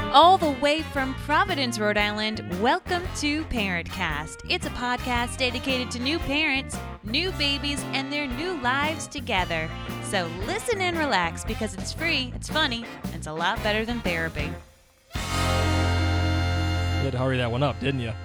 All the way from Providence, Rhode Island, welcome to ParentCast. It's a podcast dedicated to new parents, new babies, and their new lives together. So listen and relax because it's free, it's funny, and it's a lot better than therapy. You had to hurry that one up, didn't you?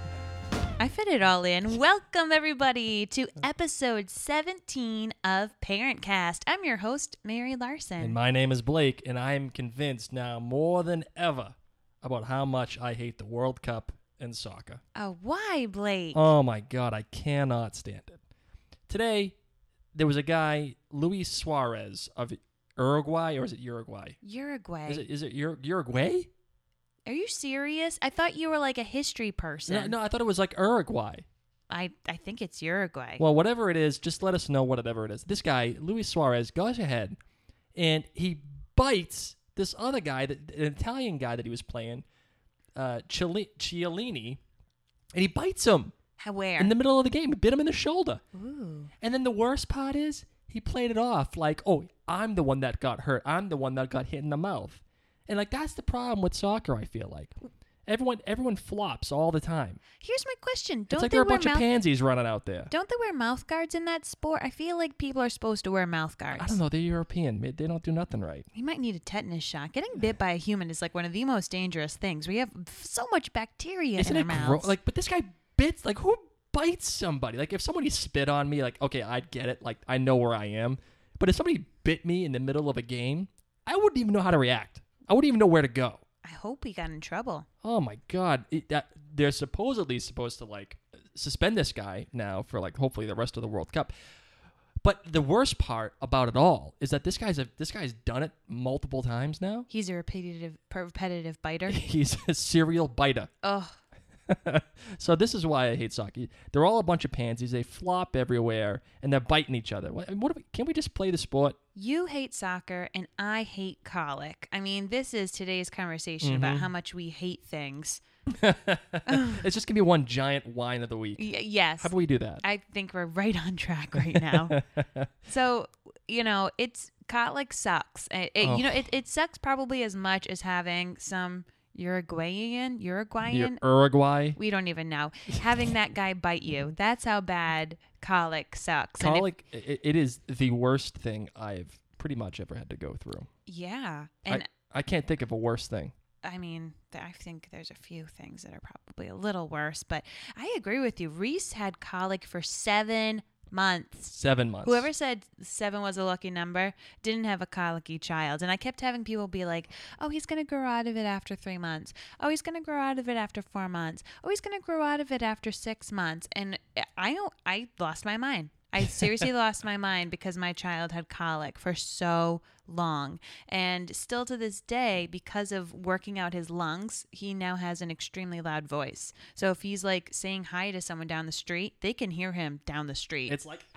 I fit it all in. Welcome, everybody, to episode 17 of ParentCast. I'm your host, Mary Larson. And my name is Blake, and I'm convinced now more than ever about how much I hate the World Cup and soccer. Oh, why, Blake? Oh, my God, I cannot stand it. Today, there was a guy, Luis Suarez of Uruguay, or is it Uruguay? Uruguay. Is it Uruguay? Are you serious? I thought you were like a history person. No, I thought it was like Uruguay. I think it's Uruguay. Well, whatever it is, just let us know whatever it is. This guy, Luis Suarez, goes ahead and he bites this other guy, an Italian guy that he was playing, Chiellini, and he bites him. Where? In the middle of the game. He bit him in the shoulder. Ooh. And then the worst part is he played it off like, oh, I'm the one that got hurt. I'm the one that got hit in the mouth. And, like, that's the problem with soccer, I feel like. Everyone flops all the time. Here's my question. It's like there are a bunch of pansies running out there. Don't they wear mouth guards in that sport? I feel like people are supposed to wear mouth guards. I don't know. They're European. They don't do nothing right. You might need a tetanus shot. Getting bit by a human is, like, one of the most dangerous things. We have so much bacteria in our mouths. But this guy bits. Like, who bites somebody? Like, if somebody spit on me, like, okay, I'd get it. Like, I know where I am. But if somebody bit me in the middle of a game, I wouldn't even know how to react. I wouldn't even know where to go. I hope he got in trouble. Oh, my God. They're supposedly supposed to, like, suspend this guy now for, like, hopefully the rest of the World Cup. But the worst part about it all is that this guy's done it multiple times now. He's a repetitive biter. He's a serial biter. Ugh. So this is why I hate soccer. They're all a bunch of pansies. They flop everywhere, and they're biting each other. Can't we just play the sport? You hate soccer, and I hate colic. I mean, this is today's conversation about how much we hate things. It's just going to be one giant whine of the week. Yes. How do we do that? I think we're right on track right now. So, colic sucks. It sucks probably as much as having some Uruguay. Uruguay. We don't even know. Having that guy bite you. That's how bad colic sucks. Colic, it is the worst thing I've pretty much ever had to go through. Yeah. And I can't think of a worse thing. I mean, I think there's a few things that are probably a little worse, but I agree with you. Reese had colic for 7 months. 7 months. Whoever said 7 was a lucky number didn't have a colicky child. And I kept having people be like, oh, he's going to grow out of it after 3 months. Oh, he's going to grow out of it after 4 months. Oh, he's going to grow out of it after 6 months. And I lost my mind. I seriously lost my mind because my child had colic for so long. And still to this day, because of working out his lungs, he now has an extremely loud voice. So if he's like saying hi to someone down the street, they can hear him down the street. It's like,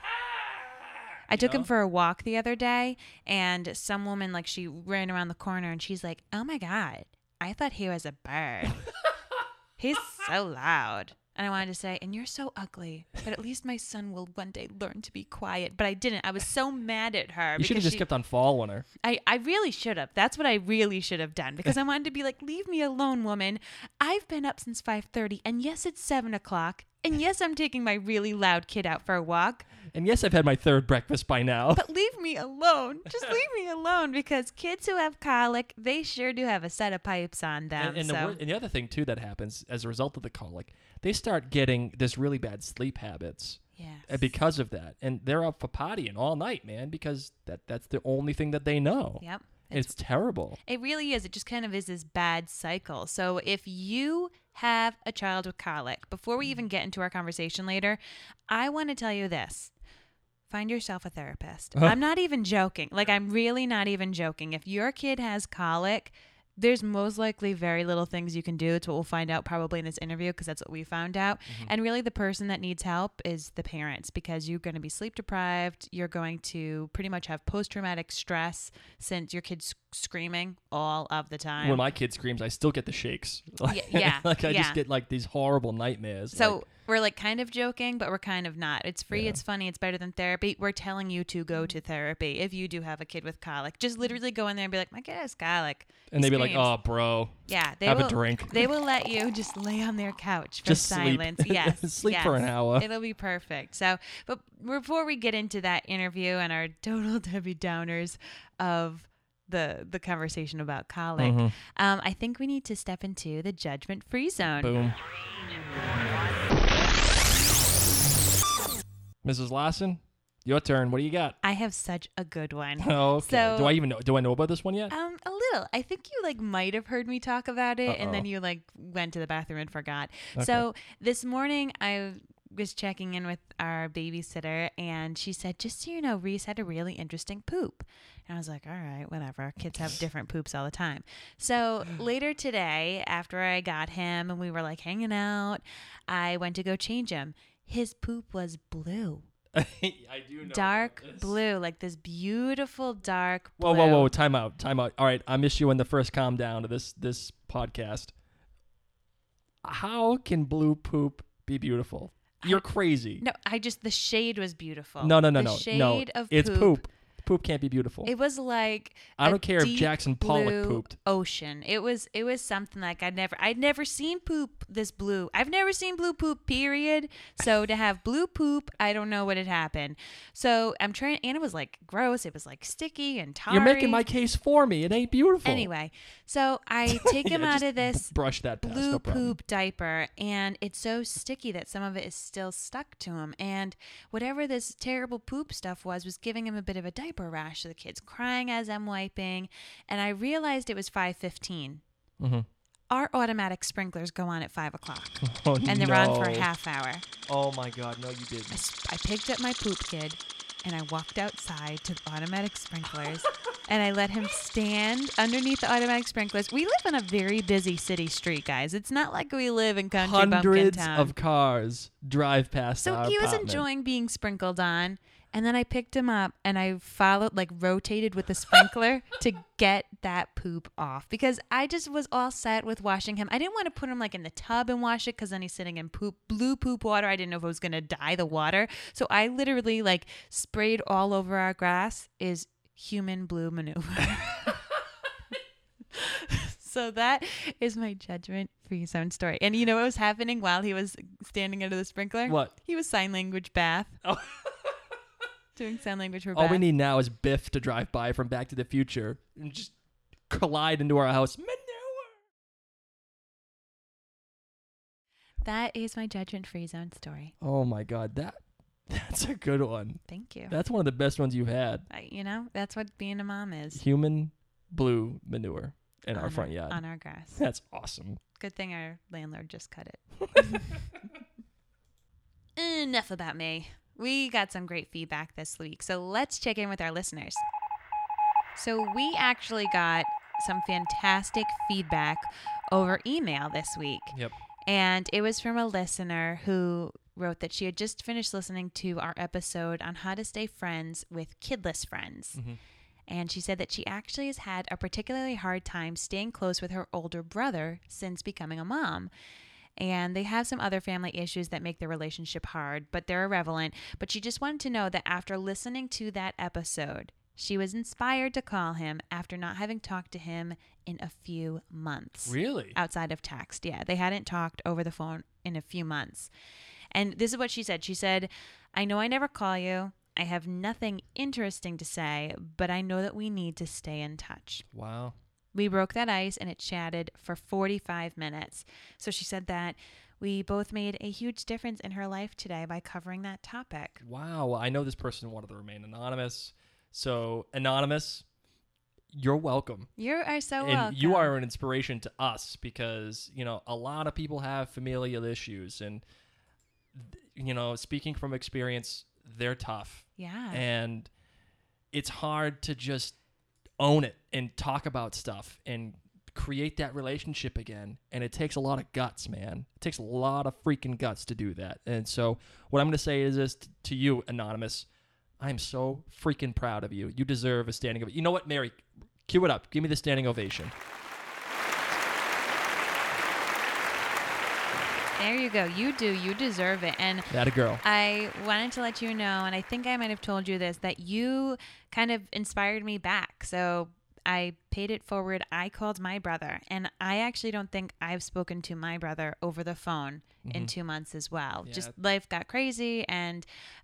I took him for a walk the other day, and some woman, like, she ran around the corner, and she's like, oh, my God, I thought he was a bird. He's so loud. And I wanted to say, and you're so ugly, but at least my son will one day learn to be quiet. But I didn't. I was so mad at her. You should have just kept on following her. I really should have. That's what I really should have done, because I wanted to be like, leave me alone, woman. I've been up since 5:30, and yes, it's 7 o'clock. And yes, I'm taking my really loud kid out for a walk. And yes, I've had my third breakfast by now. But leave me alone. Just leave me alone, because kids who have colic, they sure do have a set of pipes on them. And the other thing, too, that happens as a result of the colic, they start getting this really bad sleep habits. Yes. Because of that. And they're up for partying all night, man, because that's the only thing that they know. Yep. It's terrible. It really is. It just kind of is this bad cycle. So if you have a child with colic, before we even get into our conversation later, I want to tell you this. Find yourself a therapist. I'm not even joking. Like, I'm really not even joking. If your kid has colic, there's most likely very little things you can do. It's what we'll find out probably in this interview, because that's what we found out. Mm-hmm. And really the person that needs help is the parents, because you're going to be sleep deprived. You're going to pretty much have post-traumatic stress since your kid's screaming all of the time. When my kid screams, I still get the shakes. Yeah. I just get like these horrible nightmares. So we're like kind of joking, but we're kind of not. It's free. Yeah. It's funny. It's better than therapy. We're telling you to go to therapy if you do have a kid with colic. Just literally go in there and be like, my kid has colic. And He they'd be like, screams. "Oh, bro, Yeah, they have will, a drink." They will let you just lay on their couch for Just sleep. silence. Yes, Sleep yes. for an hour. It'll be perfect. So, but before we get into that interview and our total Debbie Downers of the conversation about colic, Mhm. I think we need to step into the judgment-free zone. Boom. Mrs. Lawson, your turn. What do you got? I have such a good one. Okay. So- do I even know? Do I know about this one yet? A little. I think you like might have heard me talk about it, and then Uh-oh. you like went to the bathroom and forgot. Okay. So this morning I was checking in with our babysitter, and she said, "Just so you know, Reese had a really interesting poop." And I was like, "All right, whatever. Kids have different poops all the time." So later today, after I got him and we were like hanging out, I went to go change him. His poop was blue. I do know. Dark about this. blue, like this beautiful dark blue. Whoa! Time out. All right, I missed you in the first calm down to this podcast. How can blue poop be beautiful? You're crazy. No, the shade was beautiful. No. The shade of It's poop. Poop can't be beautiful. It was like I a don't care if deep Jackson Pollock blue pooped. Ocean. It was something like I'd never seen poop this blue. I've never seen blue poop, period. So to have blue poop, I don't know what had happened. So I'm trying, and it was like gross. It was like sticky and tarry. You're making my case for me. It ain't beautiful. Anyway, so I take him Yeah, out just of this brush that past. blue No problem. poop diaper, and it's so sticky that some of it is still stuck to him, and whatever this terrible poop stuff was giving him a bit of a diaper rash. So the kid's crying as I'm wiping, and I realized it was 5:15. Mm-hmm. Our automatic sprinklers go on at 5 o'clock, Oh, and they're on for a half hour. Oh my God! No, you didn't. I picked up my poop kid, and I walked outside to the automatic sprinklers, and I let him stand underneath the automatic sprinklers. We live on a very busy city street, guys. It's not like we live in country bumpkin Hundreds town. of cars drive past So our he was apartment. enjoying being sprinkled on, and then I picked him up and I followed, like rotated with the sprinkler to get that poop off, because I just was all set with washing him. I didn't want to put him like in the tub and wash it, because then he's sitting in blue poop water. I didn't know if it was going to dye the water. So I literally like sprayed all over our grass is human blue manure. So that is my judgment-free zone story. And you know what was happening while he was standing under the sprinkler? What? He was sign language bath. Oh. Doing sign language for All bath. we need now is Biff to drive by from Back to the Future and just collide into our house. Manure. That is my judgment-free zone story. Oh my God, that's a good one. Thank you. That's one of the best ones you've had. That's what being a mom is. Human blue manure in On our front yard. On our grass. That's awesome. Good thing our landlord just cut it. Enough about me. We got some great feedback this week, so let's check in with our listeners. So we actually got some fantastic feedback over email this week. Yep. And it was from a listener who wrote that she had just finished listening to our episode on how to stay friends with kidless friends. Mm-hmm. And she said that she actually has had a particularly hard time staying close with her older brother since becoming a mom. And they have some other family issues that make their relationship hard, but they're irrelevant. But she just wanted to know that after listening to that episode, she was inspired to call him after not having talked to him in a few months. Really? Outside of text. Yeah, they hadn't talked over the phone in a few months. And this is what she said. She said, "I know I never call you. I have nothing interesting to say, but I know that we need to stay in touch." Wow. We broke that ice and it chatted for 45 minutes. So she said that we both made a huge difference in her life today by covering that topic. Wow. Well, I know this person wanted to remain anonymous. So, Anonymous, you're welcome. You are so And welcome. you are an inspiration to us because, a lot of people have familial issues. And, speaking from experience, they're tough. Yeah. And it's hard to just own it and talk about stuff and create that relationship again. And it takes a lot of guts, man. It takes a lot of freaking guts to do that. And so what I'm going to say is this to you, Anonymous. I'm so freaking proud of you. You deserve a standing ovation. You know what, Mary? Cue it up. Give me the standing ovation. There you go. You do. You deserve it. And That a girl. I wanted to let you know, and I think I might have told you this, that you kind of inspired me back. So I paid it forward. I called my brother, and I actually don't think I've spoken to my brother over the phone in 2 months as well. Yeah. Just life got crazy, and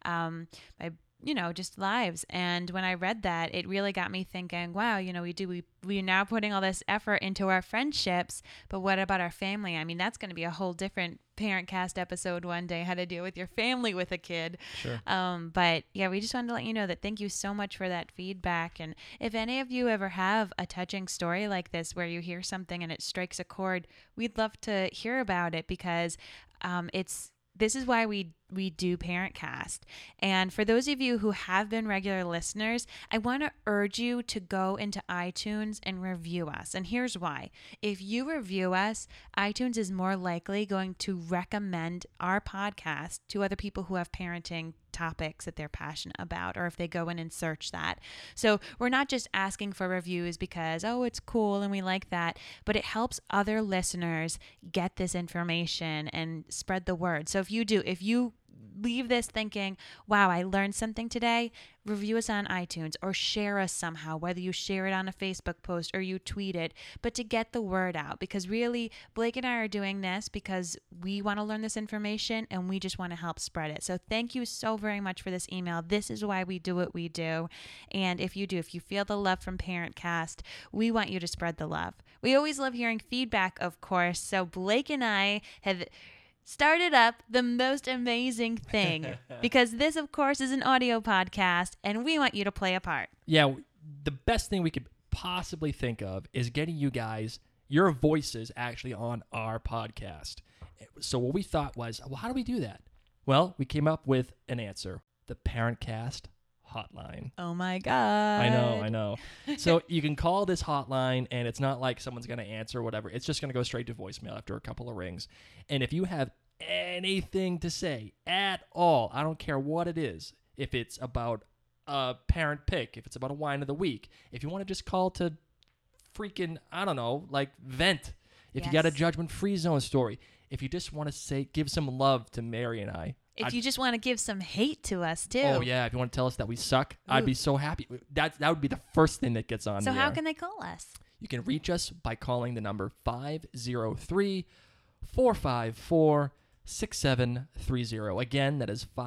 just lives. And when I read that, it really got me thinking, wow, we're now putting all this effort into our friendships, but what about our family? I mean, that's going to be a whole different Parent Cast episode one day, how to deal with your family with a kid. Sure. But yeah, we just wanted to let you know that thank you so much for that feedback. And if any of you ever have a touching story like this where you hear something and it strikes a chord, we'd love to hear about it, because this is why we do Parent Cast. And for those of you who have been regular listeners, I want to urge you to go into iTunes and review us. And here's why. If you review us, iTunes is more likely going to recommend our podcast to other people who have parenting topics that they're passionate about, or if they go in and search that. So we're not just asking for reviews because, oh, it's cool and we like that, but it helps other listeners get this information and spread the word. So if you leave this thinking, wow, I learned something today, review us on iTunes or share us somehow, whether you share it on a Facebook post or you tweet it, but to get the word out, because really Blake and I are doing this because we want to learn this information and we just want to help spread it. So thank you so very much for this email. This is why we do what we do. And if you feel the love from Parent Cast, we want you to spread the love. We always love hearing feedback, of course. So Blake and I have started up the most amazing thing, because this, of course, is an audio podcast, and we want you to play a part. Yeah, the best thing we could possibly think of is getting you guys, your voices, actually on our podcast. So what we thought was, well, how do we do that? Well, we came up with an answer: the Parent Cast hotline. Oh my God. I know. So you can call this hotline, and it's not like someone's going to answer or whatever. It's just going to go straight to voicemail after a couple of rings. And if you have anything to say at all, I don't care what it is, if it's about a parent pick, if it's about a wine of the week, if you want to just call to freaking, I don't know, like vent, if you got a judgment-free zone story, if you just want to give some love to Mary and I, if you just want to give some hate to us, too. Oh, yeah. If you want to tell us that we suck, I'd be so happy. That would be the first thing that gets on So the how air. can they call us? You can reach us by calling the number 503-454-6730. Again, that is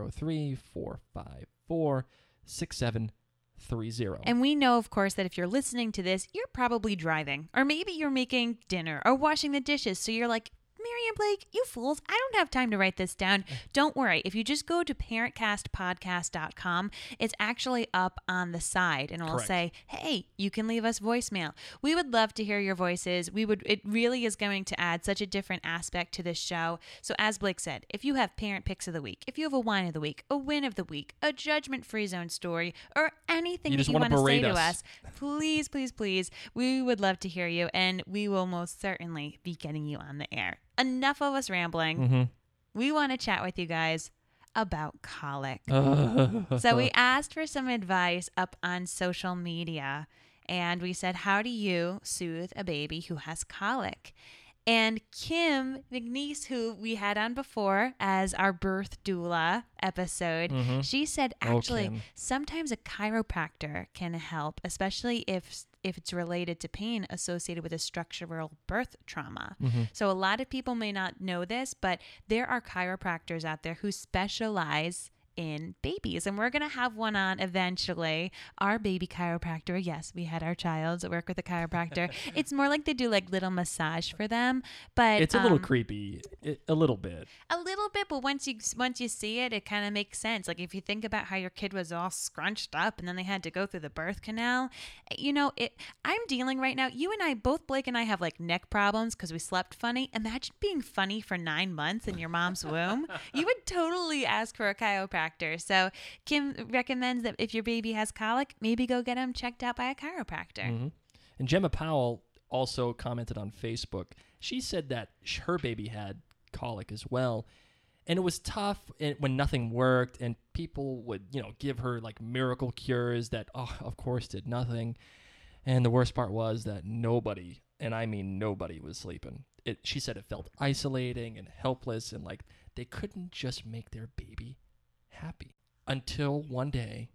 503-454-6730. And we know, of course, that if you're listening to this, you're probably driving, or maybe you're making dinner or washing the dishes. So you're like, Mary and Blake, you fools, I don't have time to write this down. Don't worry. If you just go to parentcastpodcast.com, it's actually up on the side, and it'll say, hey, you can leave us voicemail. We would love to hear your voices. It really is going to add such a different aspect to this show. So as Blake said, if you have parent picks of the week, if you have a wine of the week, a win of the week, a judgment-free zone story, or anything that you want to say to us, please, please, please, we would love to hear you, and we will most certainly be getting you on the air. Enough of us rambling. Mm-hmm. We want to chat with you guys about colic. So we asked for some advice up on social media, and we said, how do you soothe a baby who has colic? And Kim McNeese, who we had on before as our birth doula episode, she said actually sometimes a chiropractor can help, especially if it's related to pain associated with a structural birth trauma. So a lot of people may not know this, but there are chiropractors out there who specialize in babies, and we're going to have one on eventually. Our baby chiropractor, yes, we had our child work with a chiropractor. It's more like they do like little massage for them, but it's a little creepy, a little bit, but once you see it, it kind of makes sense. Like if you think about how your kid was all scrunched up and then they had to go through the birth canal, I'm dealing right now. You and I, both Blake and I, have like neck problems because we slept funny. Imagine being funny for 9 months in your mom's womb. You would totally ask for a chiropractor. So Kim recommends that if your baby has colic, maybe go get him checked out by a chiropractor. And Gemma Powell also commented on Facebook. She said that her baby had colic as well, and it was tough when nothing worked, and people would give her like miracle cures that of course did nothing. And the worst part was that nobody, and I mean nobody, was sleeping. she said it felt isolating and helpless, and like they couldn't just make their baby happy. Until one day,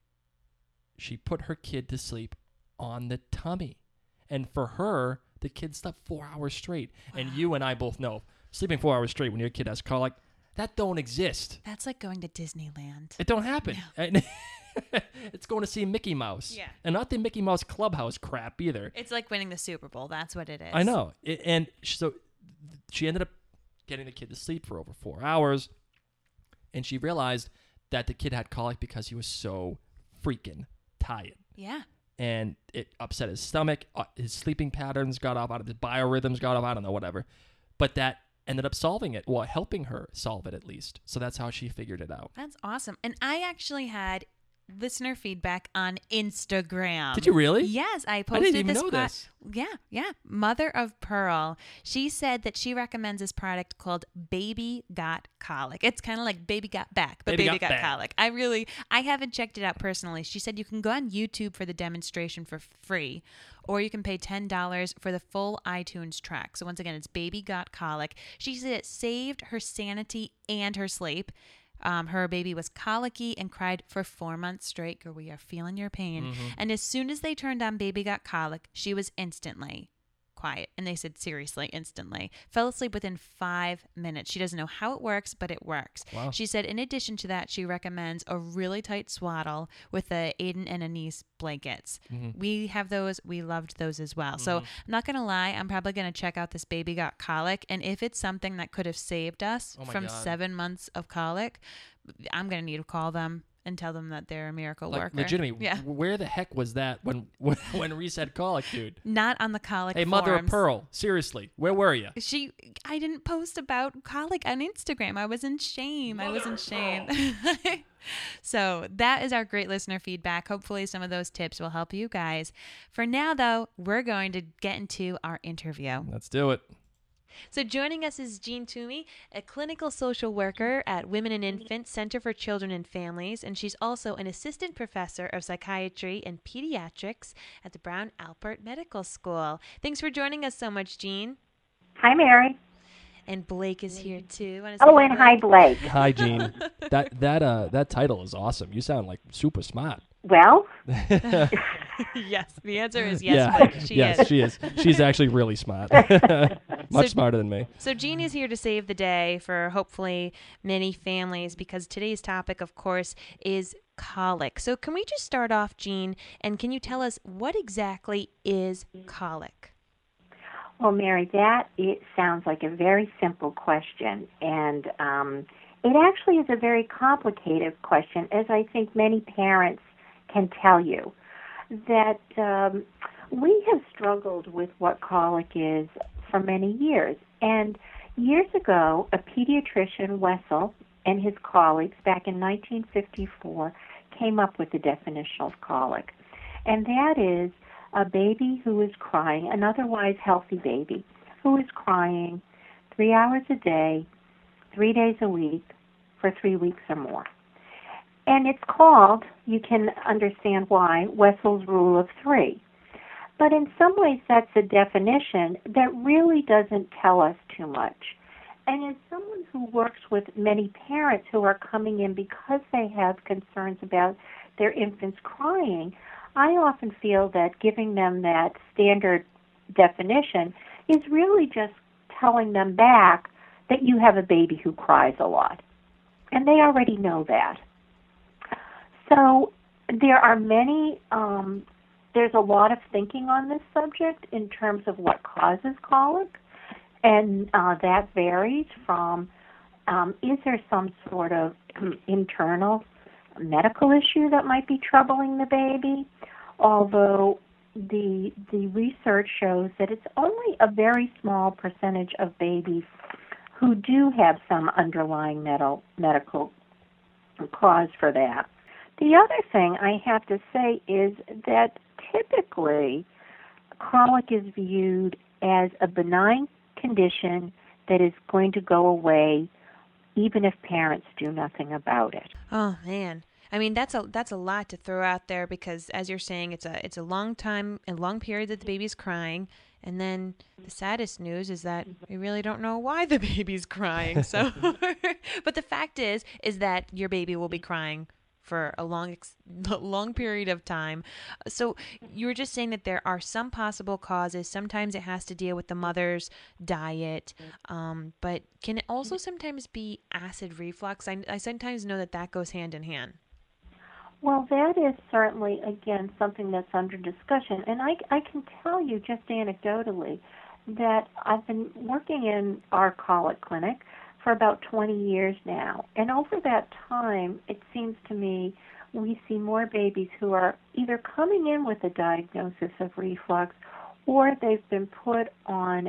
she put her kid to sleep on the tummy. And for her, the kid slept 4 hours straight. Wow. And you and I both know, sleeping 4 hours straight when your kid has colic, that don't exist. That's like going to Disneyland. It don't happen. No. It's going to see Mickey Mouse. Yeah. And not the Mickey Mouse Clubhouse crap either. It's like winning the Super Bowl. That's what it is. I know. And so she ended up getting the kid to sleep for over 4 hours. And she realized that the kid had colic because he was so freaking tired. Yeah. And it upset his stomach. His sleeping patterns got off, his biorhythms got off. I don't know, whatever. But that ended up solving it. Well, helping her solve it at least. So that's how she figured it out. That's awesome. And I actually had listener feedback on Instagram. Did you really? Yes, I posted I didn't even know this. Yeah. Mother of Pearl. She said that she recommends this product called Baby Got Colic. It's kind of like Baby Got Back, but Baby Got Colic. I haven't checked it out personally. She said you can go on YouTube for the demonstration for free, or you can pay $10 for the full iTunes track. So once again, it's Baby Got Colic. She said it saved her sanity and her sleep. Her baby was colicky and cried for 4 months straight. Girl, we are feeling your pain. Mm-hmm. And as soon as they turned on Baby Got Colic, she was instantly quiet. And they said, seriously, instantly. Fell asleep within 5 minutes. She doesn't know how it works, but it works. Wow. She said, in addition to that, she recommends a really tight swaddle with the Aiden and Anise blankets. Mm-hmm. We have those. We loved those as well. Mm-hmm. So I'm not going to lie. I'm probably going to check out this Baby Got Colic. And if it's something that could have saved us from 7 months of colic, I'm going to need to call them and tell them that they're a miracle worker. Legitimately, where the heck was that when Reese had colic, dude? Not on the colic Hey, forums. Mother of Pearl, seriously, where were you? I didn't post about colic on Instagram. I was in shame. So that is our great listener feedback. Hopefully some of those tips will help you guys. For now, though, we're going to get into our interview. Let's do it. So joining us is Jean Toomey, a clinical social worker at Women and Infants Center for Children and Families, and she's also an assistant professor of psychiatry and pediatrics at the Brown Alpert Medical School. Thanks for joining us so much, Jean. Hi, Mary. And Blake is here too. Hi, Blake. Hi, Jean. That title is awesome. You sound like super smart. Well, yes. The answer is yes. Blake. She is. She's actually really smart. Much smarter than me. So Jean is here to save the day for hopefully many families, because today's topic, of course, is colic. So can we just start off, Jean, and can you tell us what exactly is colic? Well, Mary, it sounds like a very simple question, and it actually is a very complicated question, as I think many parents can tell you, that we have struggled with what colic is for many years. And years ago, a pediatrician, Wessel, and his colleagues back in 1954 came up with the definition of colic. And that is a baby who is crying, an otherwise healthy baby, who is crying 3 hours a day, 3 days a week, for 3 weeks or more. And it's called, you can understand why, Wessel's Rule of Three. But in some ways that's a definition that really doesn't tell us too much. And as someone who works with many parents who are coming in because they have concerns about their infants crying, I often feel that giving them that standard definition is really just telling them back that you have a baby who cries a lot. And they already know that. So there are there's a lot of thinking on this subject in terms of what causes colic, and that varies from is there some sort of internal medical issue that might be troubling the baby, although the research shows that it's only a very small percentage of babies who do have some underlying medical cause for that. The other thing I have to say is that typically colic is viewed as a benign condition that is going to go away even if parents do nothing about it. Oh, man. I mean, that's a lot to throw out there, because as you're saying, it's a long time, a long period that the baby's crying. And then the saddest news is that we really don't know why the baby's crying. So, but the fact is that your baby will be crying for a long period of time. So you were just saying that there are some possible causes. Sometimes it has to deal with the mother's diet, but can it also sometimes be acid reflux? I sometimes know that goes hand in hand. Well, that is certainly, again, something that's under discussion. And I can tell you just anecdotally that I've been working in our colic clinic for about 20 years now. And over that time, it seems to me we see more babies who are either coming in with a diagnosis of reflux or they've been put on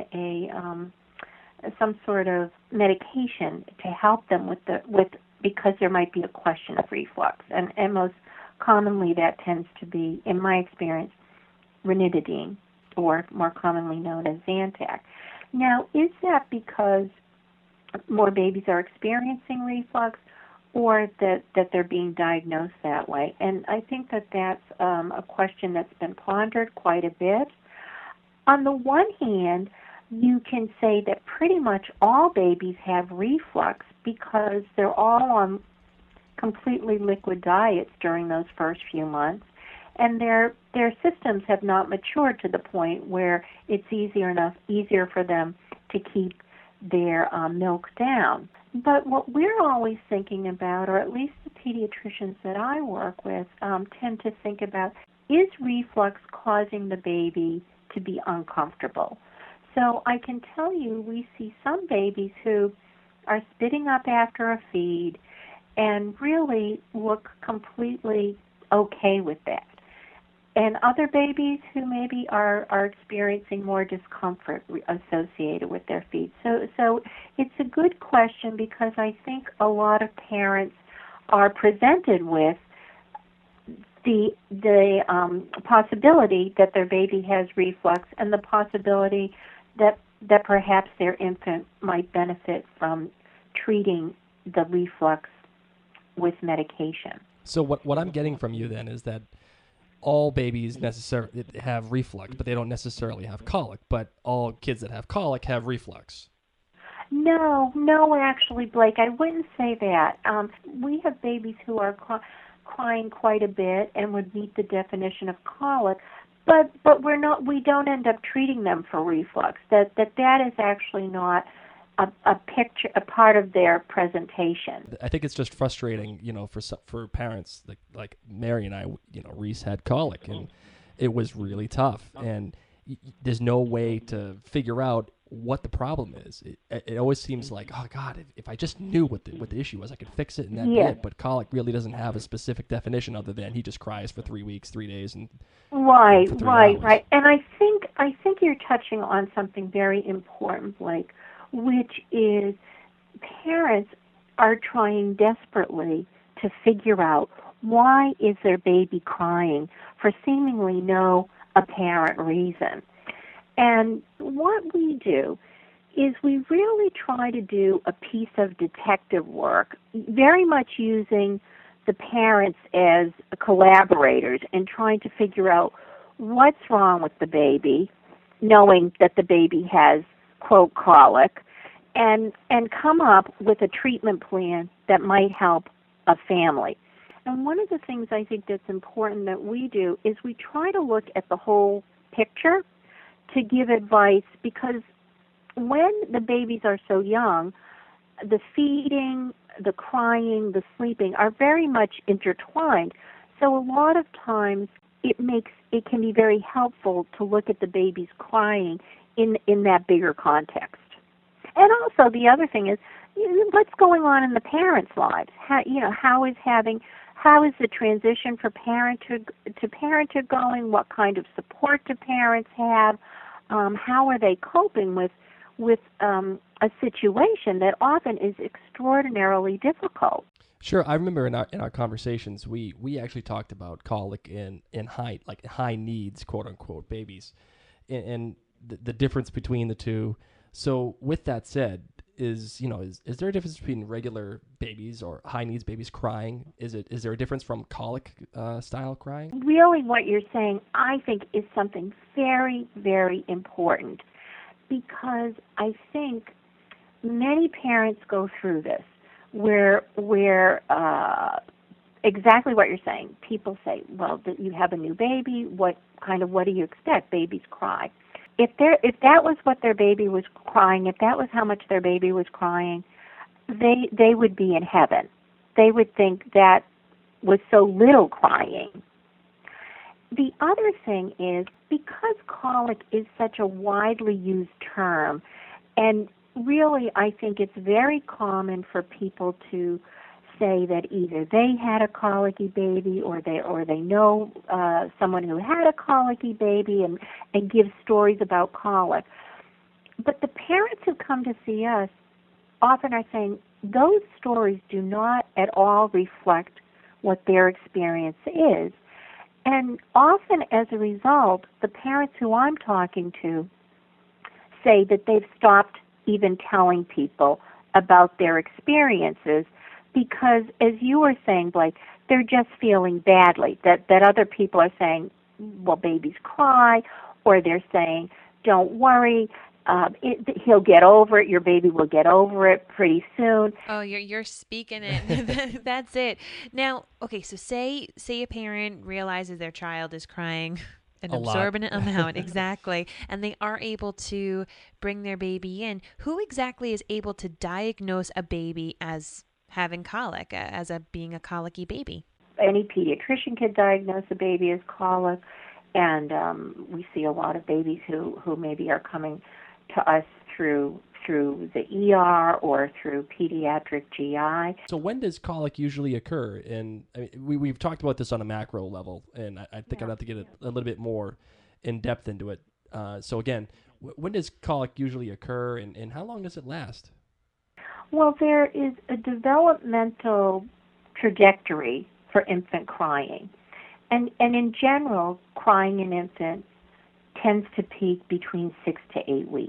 some sort of medication to help them because there might be a question of reflux. And most commonly that tends to be, in my experience, ranitidine, or more commonly known as Zantac. Now, is that because more babies are experiencing reflux, or that they're being diagnosed that way? And I think that's a question that's been pondered quite a bit. On the one hand, you can say that pretty much all babies have reflux because they're all on completely liquid diets during those first few months, and their systems have not matured to the point where it's easier for them to keep their milk down. But what we're always thinking about, or at least the pediatricians that I work with tend to think about, is reflux causing the baby to be uncomfortable? So I can tell you we see some babies who are spitting up after a feed and really look completely okay with that. And other babies who maybe are experiencing more discomfort associated with their feed. So it's a good question because I think a lot of parents are presented with the possibility that their baby has reflux and the possibility that perhaps their infant might benefit from treating the reflux with medication. So what I'm getting from you then is that all babies necessarily have reflux, but they don't necessarily have colic. But all kids that have colic have reflux. No, actually, Blake, I wouldn't say that. We have babies who are crying quite a bit and would meet the definition of colic, but we don't end up treating them for reflux. That is actually not a part of their presentation. I think it's just frustrating, for parents like Mary and I. Reese had colic, and it was really tough, and there's no way to figure out what the problem is. It always seems like, oh God, if I just knew what the issue was, I could fix it, and that's it. But colic really doesn't have a specific definition other than he just cries for 3 weeks, 3 days, and right. Hours. And I think you're touching on something very important, Blake, which is parents are trying desperately to figure out why is their baby crying for seemingly no apparent reason. And what we do is we really try to do a piece of detective work, very much using the parents as collaborators and trying to figure out what's wrong with the baby, knowing that the baby has, quote, colic, and come up with a treatment plan that might help a family. And one of the things I think that's important that we do is we try to look at the whole picture to give advice, because when the babies are so young, the feeding, the crying, the sleeping are very much intertwined. So a lot of times it can be very helpful to look at the baby's crying in that bigger context. And also the other thing is, what's going on in the parents' lives? How is the transition from parenthood to parenthood going? What kind of support do parents have? How are they coping with a situation that often is extraordinarily difficult? Sure, I remember in our conversations we actually talked about colic in high needs, quote unquote, babies, and the difference between the two. So with that said, is there a difference between regular babies or high needs babies crying? Is there a difference from colic style crying? Really, what you're saying, I think, is something very, very important, because I think many parents go through this where exactly what you're saying. People say, well, you have a new baby, what do you expect? Babies cry. If that was what their baby was crying, if that was how much their baby was crying, they would be in heaven. They would think that was so little crying. The other thing is, because colic is such a widely used term, and really I think it's very common for people to say that either they had a colicky baby or they know someone who had a colicky baby and give stories about colic. But the parents who come to see us often are saying those stories do not at all reflect what their experience is. And often as a result, the parents who I'm talking to say that they've stopped even telling people about their experiences because, as you were saying, Blake, they're just feeling badly, that other people are saying, well, babies cry, or they're saying, don't worry, he'll get over it, your baby will get over it pretty soon. Oh, you're speaking it. That's it. Now, okay, so say a parent realizes their child is crying an absorbent amount, exactly, and they are able to bring their baby in. Who exactly is able to diagnose a baby as having colic, as being a colicky baby? Any pediatrician can diagnose a baby as colic, and we see a lot of babies who maybe are coming to us through the ER or through pediatric GI. So when does colic usually occur? And I mean, we've talked about this on a macro level, and I think I'd have to get a little bit more in depth into it. So again, when does colic usually occur, and how long does it last? Well, there is a developmental trajectory for infant crying. And in general, crying in infants tends to peak between 6 to 8 weeks.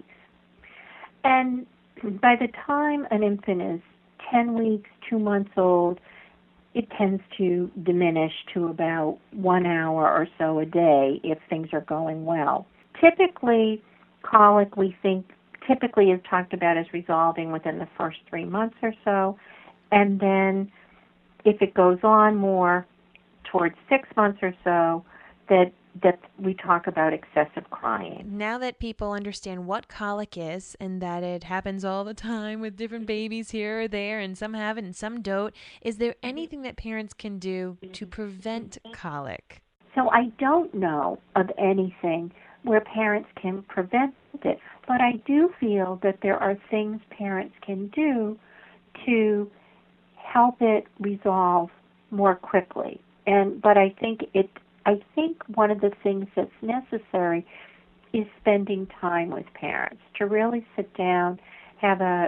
And by the time an infant is 10 weeks, 2 months old, it tends to diminish to about 1 hour or so a day if things are going well. Typically, colic, we think, typically is talked about as resolving within the first 3 months or so. And then if it goes on more towards 6 months or so, that we talk about excessive crying. Now that people understand what colic is and that it happens all the time with different babies here or there, and some have it and some don't, is there anything that parents can do to prevent colic? So I don't know of anything where parents can prevent it, but I do feel that there are things parents can do to help it resolve more quickly. But I think one of the things that's necessary is spending time with parents, to really sit down, have a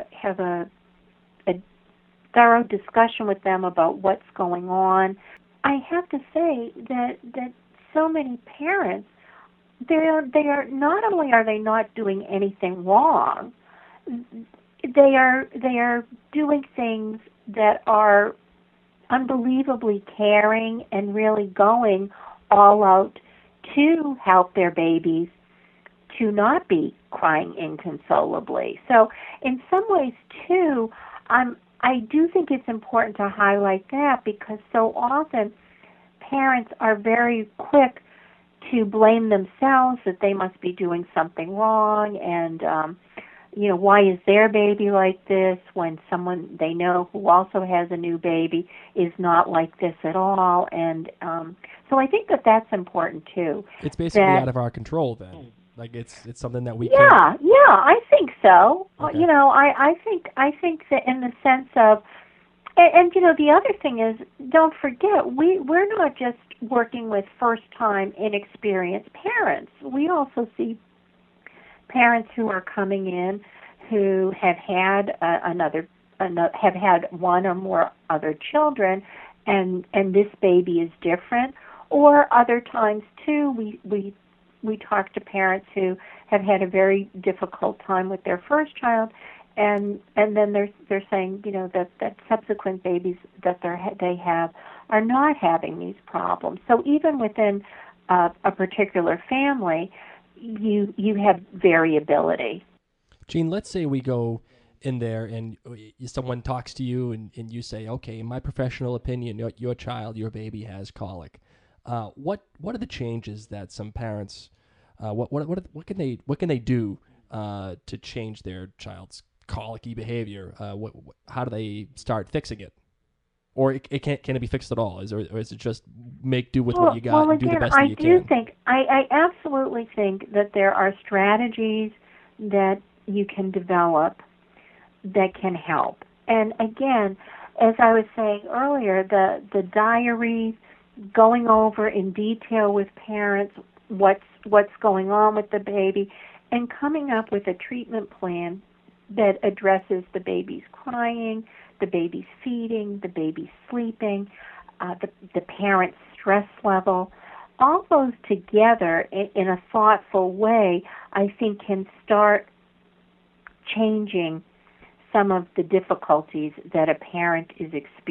thorough discussion with them about what's going on. I have to say that so many parents, they are not only are they not doing anything wrong, they are doing things that are unbelievably caring and really going all out to help their babies to not be crying inconsolably. So in some ways, too, I do think it's important to highlight that, because so often parents are very quick to blame themselves that they must be doing something wrong, and why is their baby like this when someone they know who also has a new baby is not like this at all. And so I think that that's important too. It's basically out of our control then. Like it's something that we can't. Yeah, I think so. Okay. I think that in the sense of, and the other thing is, don't forget, we're not just working with first-time inexperienced parents. We also see parents who are coming in who have had have had one or more other children, and this baby is different. Or other times too, we talk to parents who have had a very difficult time with their first child, and then they're saying, that subsequent babies that they have are not having these problems. So even within a particular family, you have variability. Gene, let's say we go in there and someone talks to you and you say, okay, in my professional opinion, your child, your baby has colic. What are the changes that some parents, what can they do to change their child's colicky behavior? How do they start fixing it? Or can it be fixed at all? Or is it just make do with what you got and do the best that you can? I absolutely think that there are strategies that you can develop that can help. And again, as I was saying earlier, the diaries, going over in detail with parents what's going on with the baby, and coming up with a treatment plan that addresses the baby's crying, the baby's feeding, the baby's sleeping, the parent's stress level. All those together in a thoughtful way, I think, can start changing some of the difficulties that a parent is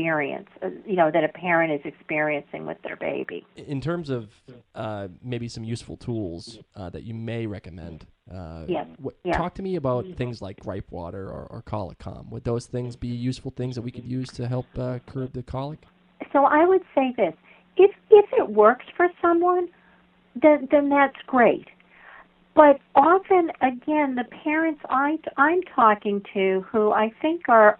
experiencing with their baby. In terms of maybe some useful tools that you may recommend, Yes. Talk to me about things like gripe water or colic calm. Would those things be useful things that we could use to help curb the colic? So I would say this: if it works for someone, then that's great. But often, again, the parents I'm talking to, who I think are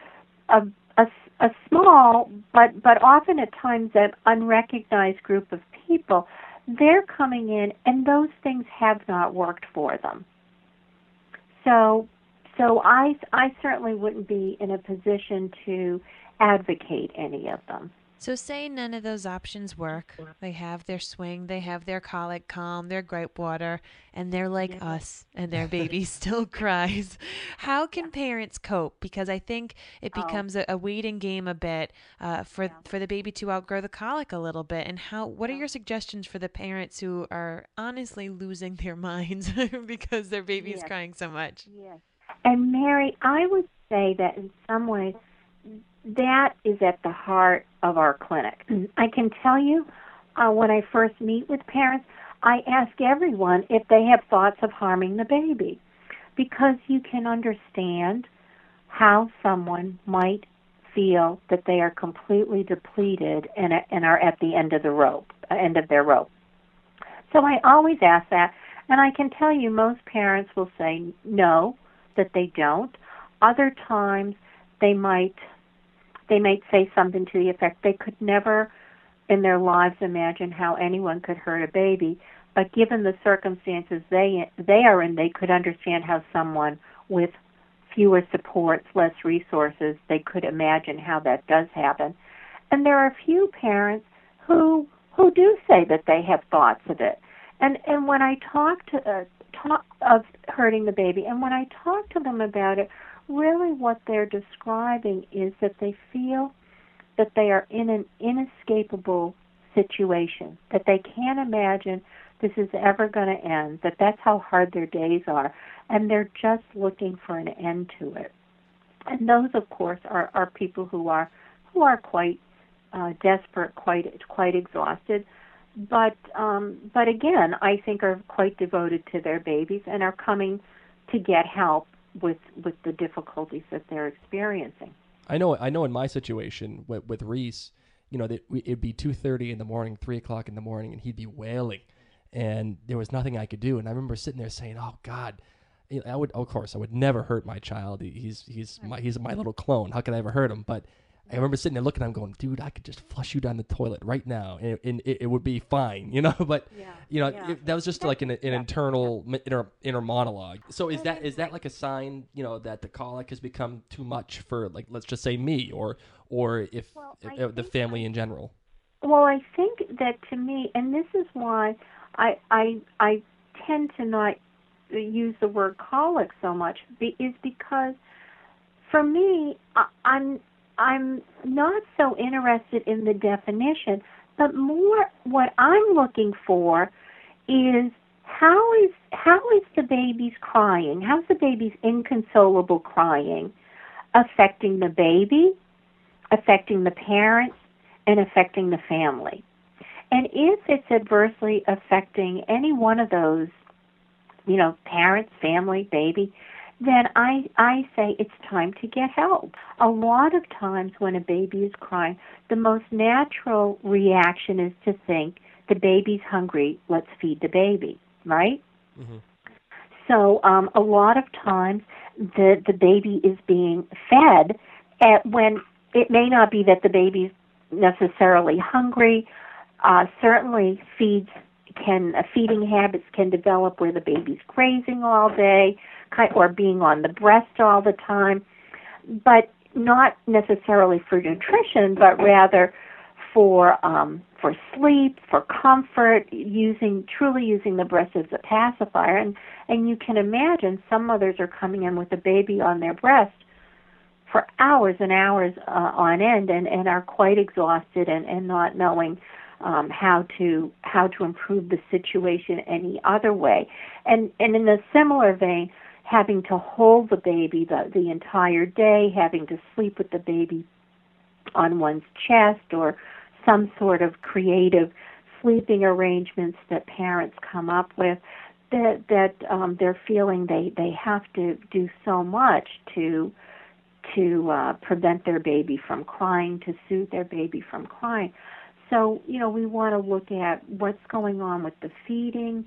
a small but often at times an unrecognized group of people, they're coming in and those things have not worked for them. So I certainly wouldn't be in a position to advocate any of them. So say none of those options work. They have their swing, they have their colic calm, their gripe water, and they're like us, and their baby still cries. How can parents cope? Because I think it becomes a waiting game a bit for the baby to outgrow the colic a little bit. And what are your suggestions for the parents who are honestly losing their minds because their baby is crying so much? Yes. And Mary, I would say that in some ways, that is at the heart of our clinic. I can tell you, when I first meet with parents, I ask everyone if they have thoughts of harming the baby, because you can understand how someone might feel that they are completely depleted and are at the end of their rope. So I always ask that, and I can tell you most parents will say no, that they don't. Other times they might say something to the effect they could never in their lives imagine how anyone could hurt a baby, but given the circumstances they are in, they could understand how someone with fewer supports, less resources, they could imagine how that does happen. And there are a few parents who do say that they have thoughts of it. And when I talk of hurting the baby, and when I talk to them about it, really what they're describing is that they feel that they are in an inescapable situation, that they can't imagine this is ever going to end, that that's how hard their days are, and they're just looking for an end to it. And those, of course, are people who are quite desperate, quite exhausted, but again, I think are quite devoted to their babies and are coming to get help with the difficulties that they're experiencing. I know. In my situation with Reese, it'd be 2:30 in the morning, 3:00 in the morning, and he'd be wailing, and there was nothing I could do. And I remember sitting there saying, "Oh God, I would never hurt my child. He's my little clone. How could I ever hurt him?" But I remember sitting there looking at him going, dude, I could just flush you down the toilet right now and it would be fine, But, that was just like an internal inner monologue. So is that like a sign, that the colic has become too much for, like, let's just say me or if the family in general? Well, I think that to me, and this is why I tend to not use the word colic so much, is because for me, I'm not so interested in the definition, but more what I'm looking for is how is the baby's crying? How's the baby's inconsolable crying affecting the baby, affecting the parents, and affecting the family? And if it's adversely affecting any one of those, parents, family, baby, then I say it's time to get help. A lot of times when a baby is crying, the most natural reaction is to think the baby's hungry, let's feed the baby, right? Mm-hmm. So a lot of times the baby is being fed when it may not be that the baby's necessarily hungry. Certainly feeding habits can develop where the baby's grazing all day or being on the breast all the time, but not necessarily for nutrition, but rather for sleep, for comfort, truly using the breast as a pacifier. And you can imagine some mothers are coming in with a baby on their breast for hours and hours on end and are quite exhausted and not knowing how to improve the situation any other way. And in a similar vein, having to hold the baby the entire day, having to sleep with the baby on one's chest, or some sort of creative sleeping arrangements that parents come up with, that they're feeling they have to do so much to prevent their baby from crying, to soothe their baby from crying. So, we want to look at what's going on with the feeding.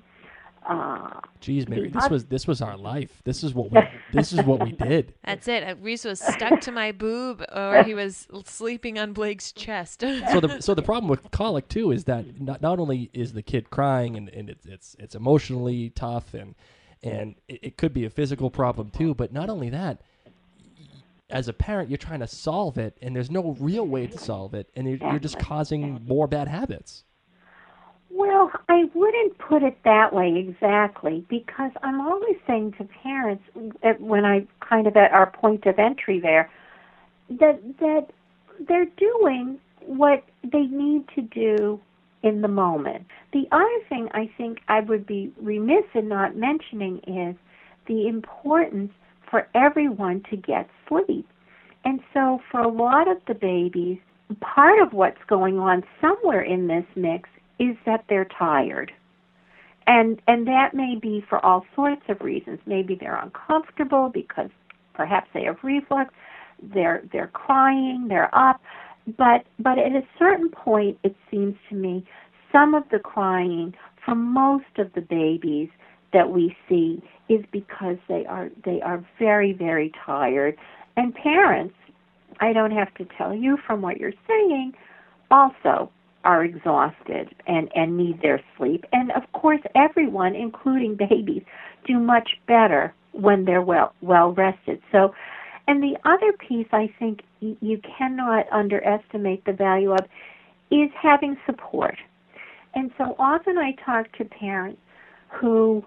Geez, Mary, this was our life. This is what we did. That's it. Reese was stuck to my boob, or he was sleeping on Blake's chest. So the problem with colic too is that not only is the kid crying and it's emotionally tough and it could be a physical problem too, but not only that, as a parent, you're trying to solve it, and there's no real way to solve it, and you're just causing more bad habits. Well, I wouldn't put it that way exactly, because I'm always saying to parents, when I kind of at our point of entry there, that they're doing what they need to do in the moment. The other thing I think I would be remiss in not mentioning is the importance for everyone to get sleep. And so for a lot of the babies, part of what's going on somewhere in this mix is that they're tired. And that may be for all sorts of reasons. Maybe they're uncomfortable because perhaps they have reflux, they're crying, they're up. But at a certain point, it seems to me, some of the crying for most of the babies that we see is because they are very, very tired. And parents, I don't have to tell you from what you're saying, also are exhausted and need their sleep. And of course, everyone, including babies, do much better when they're well rested. So, and the other piece I think you cannot underestimate the value of is having support. And so often I talk to parents who,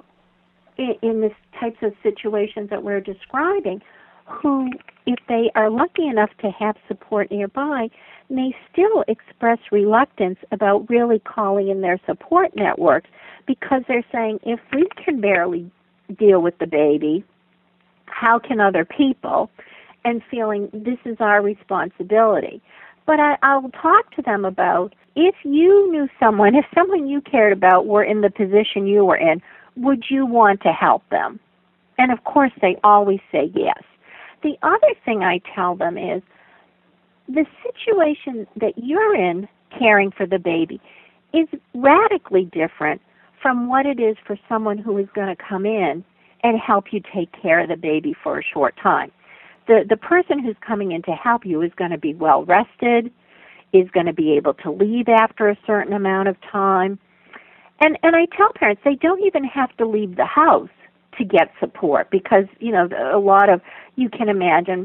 in the types of situations that we're describing, who, if they are lucky enough to have support nearby, may still express reluctance about really calling in their support networks, because they're saying, if we can barely deal with the baby, how can other people? And feeling this is our responsibility. But I'll talk to them about, if you knew someone, if someone you cared about were in the position you were in, would you want to help them? And of course they always say yes. The other thing I tell them is, the situation that you're in caring for the baby is radically different from what it is for someone who is going to come in and help you take care of the baby for a short time. The person who's coming in to help you is going to be well rested, is going to be able to leave after a certain amount of time. And I tell parents they don't even have to leave the house to get support, because, a lot of, you can imagine,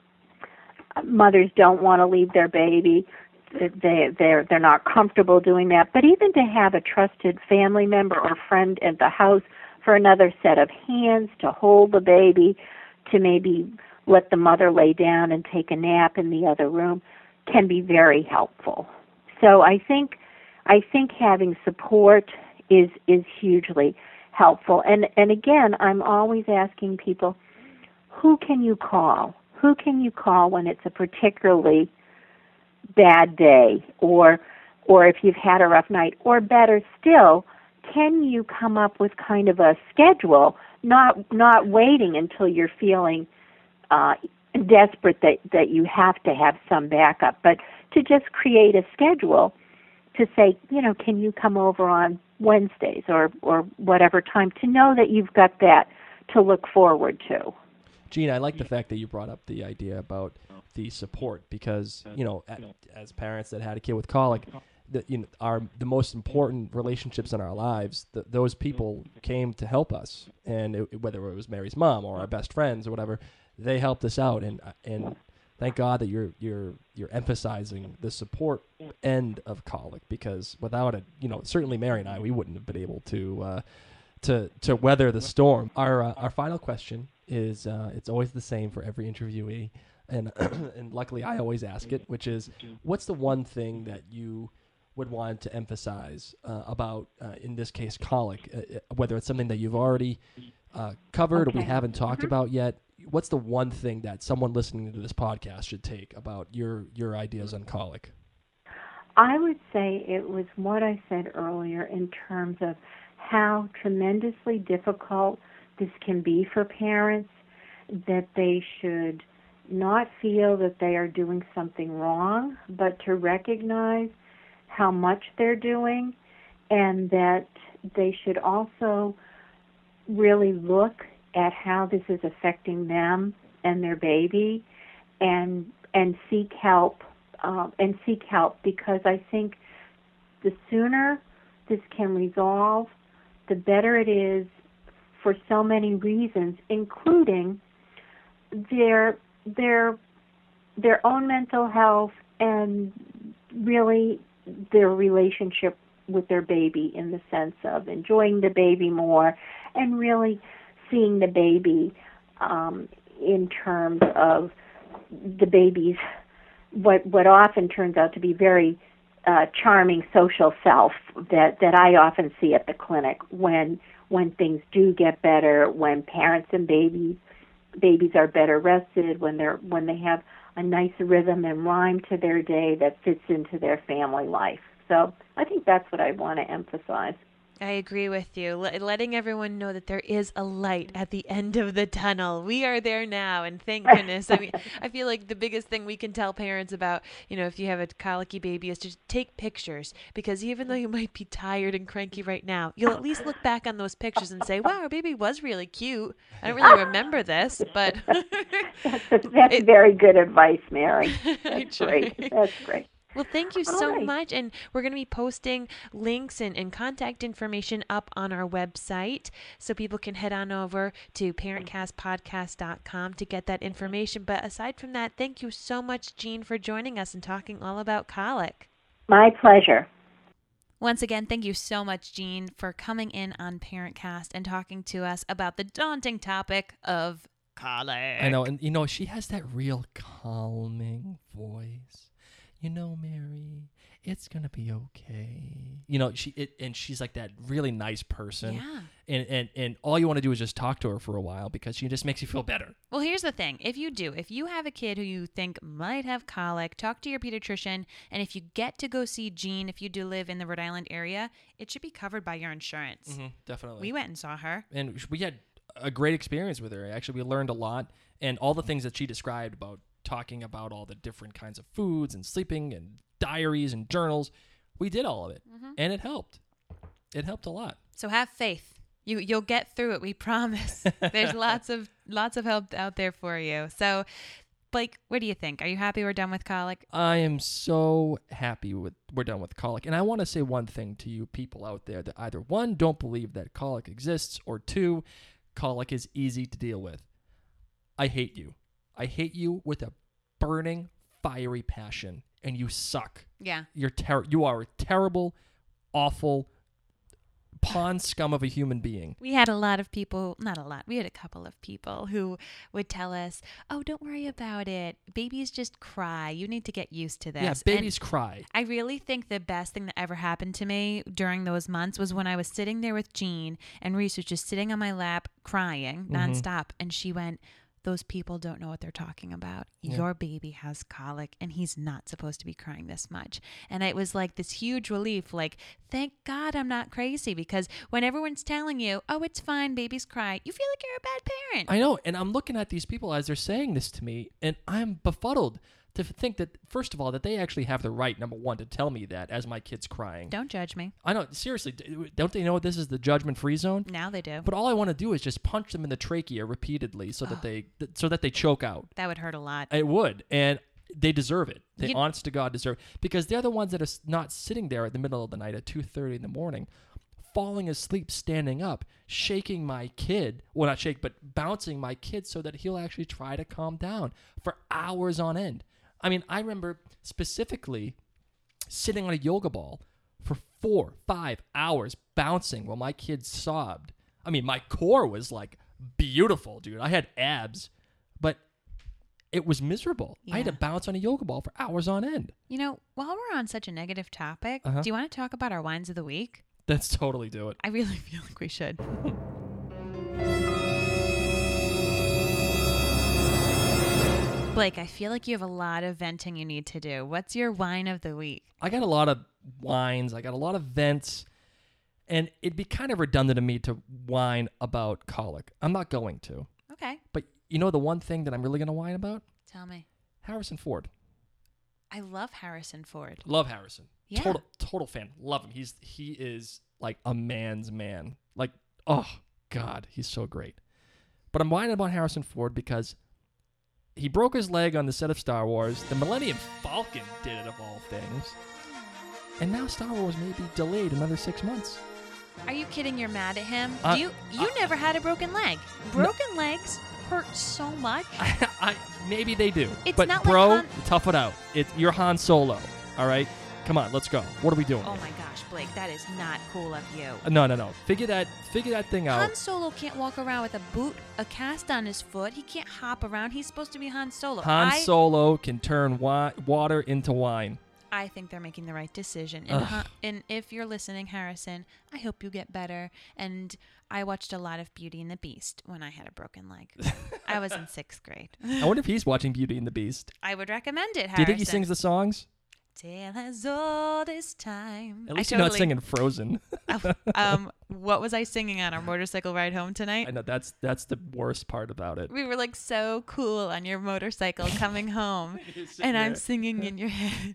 mothers don't want to leave their baby. They're not comfortable doing that. But even to have a trusted family member or friend at the house for another set of hands to hold the baby, to maybe let the mother lay down and take a nap in the other room, can be very helpful. So I think having support is hugely helpful. And again, I'm always asking people, who can you call? Who can you call when it's a particularly bad day, or if you've had a rough night, or better still, can you come up with kind of a schedule, not waiting until you're feeling desperate that you have to have some backup, but to just create a schedule to say, can you come over on Wednesdays or whatever time, to know that you've got that to look forward to. Gene, I like the fact that you brought up the idea about the support, because as parents that had a kid with colic, the most important relationships in our lives, those people came to help us, and whether it was Mary's mom or our best friends or whatever, they helped us out, and thank God that you're emphasizing the support end of colic, because without it, certainly Mary and I, we wouldn't have been able to weather the storm. Our final question is it's always the same for every interviewee, and and luckily I always ask it, which is, what's the one thing that you would want to emphasize about, in this case, colic, whether it's something that you've already covered or we haven't talked about yet? What's the one thing that someone listening to this podcast should take about your ideas on colic? I would say it was what I said earlier in terms of how tremendously difficult this can be for parents, that they should not feel that they are doing something wrong, but to recognize how much they're doing, and that they should also really look at how this is affecting them and their baby, and seek help, because I think the sooner this can resolve, the better it is for so many reasons, including their own mental health and really their relationship with their baby, in the sense of enjoying the baby more and really seeing the baby in terms of the baby's what often turns out to be very charming social self that I often see at the clinic when things do get better, when parents and babies are better rested, when they have a nice rhythm and rhyme to their day that fits into their family life. So I think that's what I want to emphasize. I agree with you. Letting everyone know that there is a light at the end of the tunnel. We are there now, and thank goodness. I mean, I feel like the biggest thing we can tell parents about, if you have a colicky baby, is to take pictures, because even though you might be tired and cranky right now, you'll at least look back on those pictures and say, wow, our baby was really cute. I don't really remember this, but... That's very good advice, Mary. That's great. That's great. Well, thank you so much. And we're going to be posting links and contact information up on our website, so people can head on over to parentcastpodcast.com to get that information. But aside from that, thank you so much, Jean, for joining us and talking all about colic. My pleasure. Once again, thank you so much, Jean, for coming in on ParentCast and talking to us about the daunting topic of colic. I know, and she has that real calming voice. Mary, it's gonna be okay. She's like that really nice person. Yeah. And all you want to do is just talk to her for a while, because she just makes you feel better. Well, here's the thing. If you have a kid who you think might have colic, talk to your pediatrician. And if you get to go see Jean, if you do live in the Rhode Island area, it should be covered by your insurance. Mm-hmm, definitely. We went and saw her. And we had a great experience with her. Actually, we learned a lot. And all the things that she described about talking about all the different kinds of foods and sleeping and diaries and journals, we did all of it, and it helped. It helped a lot. So have faith. You'll get through it. We promise. There's lots of help out there for you. So, Blake, what do you think? Are you happy we're done with colic? I am so happy we're done with colic, and I want to say one thing to you people out there that either one, don't believe that colic exists, or two, colic is easy to deal with. I hate you. I hate you with a burning, fiery passion, and you suck. Yeah. You are a terrible, awful pond scum of a human being. We had a lot of people, not a lot, we had a couple of people who would tell us, oh, don't worry about it. Babies just cry. You need to get used to this. Yeah, babies cry. I really think the best thing that ever happened to me during those months was when I was sitting there with Jean and Reese was just sitting on my lap crying nonstop. And she went, those people don't know what they're talking about. Yeah. Your baby has colic and he's not supposed to be crying this much. And it was like this huge relief, like, thank God I'm not crazy, because when everyone's telling you, oh, it's fine, babies cry, you feel like you're a bad parent. I know, and I'm looking at these people as they're saying this to me, and I'm befuddled to think that, first of all, that they actually have the right, number one, to tell me that as my kid's crying. Don't judge me. I know, seriously, don't they know this is the judgment-free zone? Now they do. But all I want to do is just punch them in the trachea repeatedly so that they choke out. That would hurt a lot. It would, and they deserve it. They, You- honest to God, deserve it. Because they're the ones that are not sitting there at the middle of the night at 2:30 in the morning, falling asleep, standing up, shaking my kid. Well, not shake, but bouncing my kid so that he'll actually try to calm down for hours on end. I mean, I remember specifically sitting on a yoga ball for 4-5 hours bouncing while my kid sobbed. I mean, my core was like beautiful, dude. I had abs, but it was miserable. I had to Yeah. bounce on a yoga ball for hours on end. You know, while we're on such a negative topic, Uh-huh. do you want to talk about our wines of the week? Let's totally do it. I really feel like we should. Blake, I feel like you have a lot of venting you need to do. What's your wine of the week? I got a lot of wines. I got a lot of vents. And it'd be kind of redundant of me to whine about colic. I'm not going to. Okay, But you know the one thing that I'm really going to whine about? tell me. Harrison Ford. I love Harrison Ford. Love Harrison. Yeah. Total fan. Love him. He is like a man's man. Like, oh God, he's so great. But I'm whining about Harrison Ford because he broke his leg on the set of Star Wars. The Millennium Falcon did it, of all things. And now Star Wars may be delayed another 6 months. Are you kidding? You're mad at him? Uh, you never had a broken leg. Broken legs hurt so much. Maybe they do. It's but not like bro, Han- tough it out. You're Han Solo. All right, come on, let's go. What are we doing? Oh my gosh, Blake, that is not cool of you. No. Figure that thing out. Han Solo can't walk around with a boot, a cast on his foot. He can't hop around. He's supposed to be Han Solo. Han Solo can turn water into wine. I think they're making the right decision. Ugh. And if you're listening, Harrison, I hope you get better. And I watched a lot of Beauty and the Beast when I had a broken leg. I was in 6th grade. I wonder if he's watching Beauty and the Beast. I would recommend it, Harrison. Do you think he sings the songs? Tale as old as time. At least you're not singing Frozen. What was I singing on our motorcycle ride home tonight? I know that's the worst part about it. We were like so cool on your motorcycle coming home. And I'm singing in your head.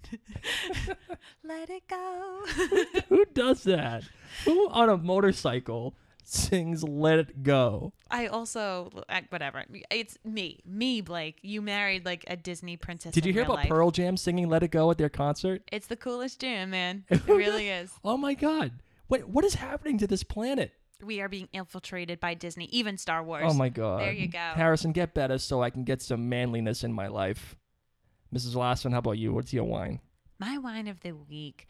Let it go. Who does that? Who on a motorcycle sings "Let It Go"? I also, whatever. It's me, Blake. You married like a Disney princess. Did you in hear real about life. Pearl Jam singing "Let It Go" at their concert? It's the coolest jam, man. It really is. Oh my God! What is happening to this planet? We are being infiltrated by Disney, even Star Wars. Oh my God! There you go. Harrison, get better so I can get some manliness in my life. Mrs. Lawson, how about you? What's your wine? My wine of the week.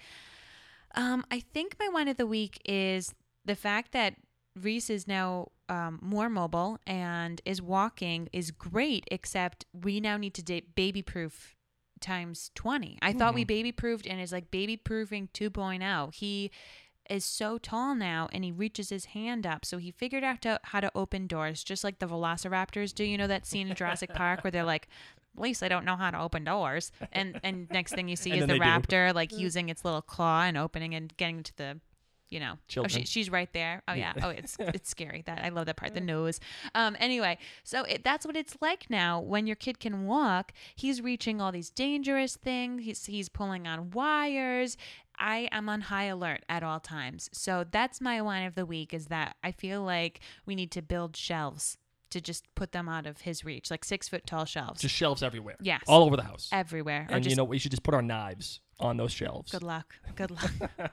I think my wine of the week is the fact that Reese is now more mobile and is walking is great, except we now need to baby proof times 20. I thought we baby proofed and is like baby proofing 2.0. He is so tall now and he reaches his hand up. So he figured out how to open doors, just like the velociraptors do. You know that scene in Jurassic Park where they're like, at least I don't know how to open doors. And next thing you see And is then the they do. raptor like using its little claw and opening and getting to the, you know, Children. she's right there. Oh yeah. Oh, it's scary. That I love that part. The nose. Anyway, so that's what it's like now. When your kid can walk, he's reaching all these dangerous things. He's pulling on wires. I am on high alert at all times. So that's my wine of the week. Is that I feel like we need to build shelves to just put them out of his reach, like 6 foot tall shelves. Just shelves everywhere. Yes. All over the house. Everywhere. Or And just, you know, we should just put our knives on those shelves. good luck. Good luck.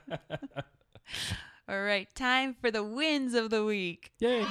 All right, time for the wins of the week. Yay.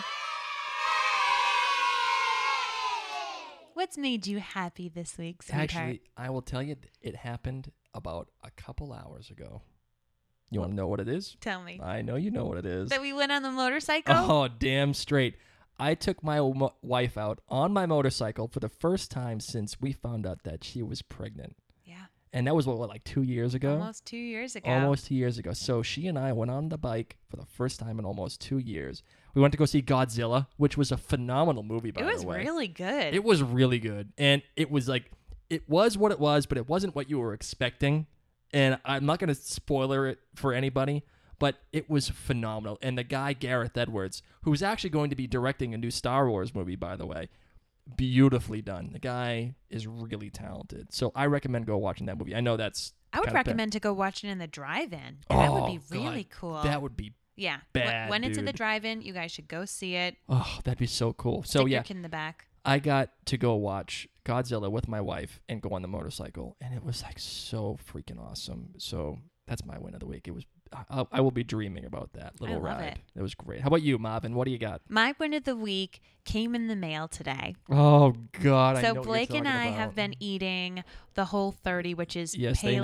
What's made you happy this week, sweetheart? Actually, I will tell you, it happened about a couple hours ago. You want to know what it is? Tell me. I know you know what it is. That we went on the motorcycle? Oh, damn straight. I took my wife out on my motorcycle for the first time since we found out that she was pregnant. Yeah. And that was, what, like 2 years ago? Almost 2 years ago. Almost 2 years ago. So she and I went on the bike for the first time in almost 2 years. We went to go see Godzilla, which was a phenomenal movie, by the way. It was really good. It was really good. And it was like, it was what it was, but it wasn't what you were expecting. And I'm not going to spoiler it for anybody, but it was phenomenal. And the guy, Gareth Edwards, who's actually going to be directing a new Star Wars movie, by the way, beautifully done. The guy is really talented. So I recommend go watching that movie. I know that's... I would kinda recommend to go watch it in the drive-in. That would be really God. cool. That would be... Yeah. bad, when it's in the dude. drive-in, you guys should go see it. Oh, that'd be so cool. So Stick yeah, your kid in the back. I got to go watch Godzilla with my wife and go on the motorcycle, and it was like so freaking awesome. So that's my win of the week. It was I will be dreaming about that little love ride. it. It was great. How about you, Marvin? What do you got? My win of the week came in the mail today. Oh God! I So know what Blake you're and talking I about. have been eating the Whole30, which is Yes, they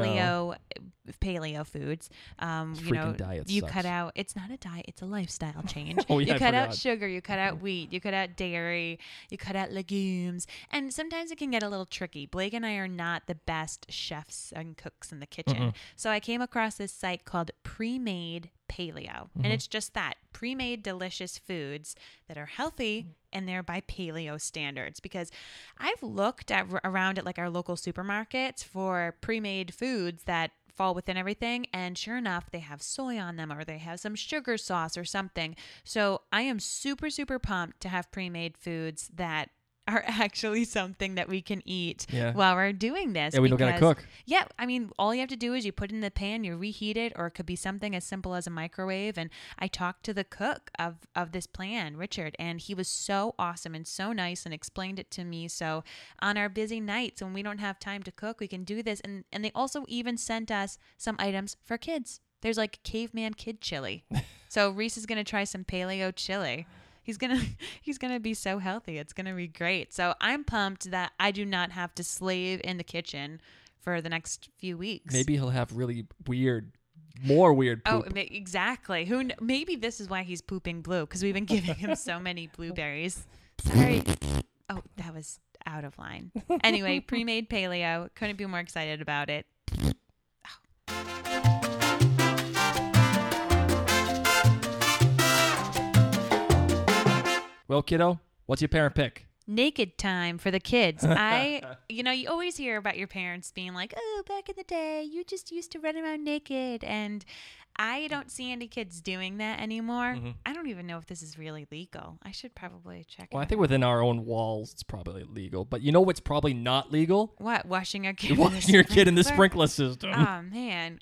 paleo foods. This You know, freaking diet you sucks. cut out. It's not a diet; it's a lifestyle change. Oh, yeah, you I cut out forgot. sugar, you cut out wheat, you cut out dairy, you cut out legumes, and sometimes it can get a little tricky. Blake and I are not the best chefs and cooks in the kitchen, so I came across this site called Pre-Made Paleo, and it's just that pre-made delicious foods that are healthy and they're by paleo standards. Because I've looked around at like our local supermarkets for pre-made foods that fall within everything, and sure enough, they have soy on them or they have some sugar sauce or something. So I am super pumped to have pre-made foods that are actually something that we can eat Yeah. while we're doing this. Yeah, we don't gotta because- cook. Yeah, I mean, all you have to do is you put it in the pan, you reheat it, or it could be something as simple as a microwave. And I talked to the cook of this plan, Richard, and he was so awesome and so nice and explained it to me. So on our busy nights when we don't have time to cook, we can do this. And they also even sent us some items for kids. There's like caveman kid chili. So Reese is gonna try some paleo chili. He's gonna be so healthy. It's gonna be great. So I'm pumped that I do not have to slave in the kitchen for the next few weeks. Maybe he'll have really more weird Oh, poop. exactly. Maybe this is why he's pooping blue, because we've been giving him so many blueberries. Sorry. Oh, that was out of line. Anyway, pre-made paleo. Couldn't be more excited about it. Well, kiddo, what's your parent pick? Naked time for the kids. You always hear about your parents being like, oh, back in the day, you just used to run around naked. And I don't see any kids doing that anymore. I don't even know if this is really legal. I should probably check Well, I it think out. within our own walls, it's probably legal. But you know what's probably not legal? What? Washing our kid Washing your kid in the sprinkler? sprinkler system Oh, man.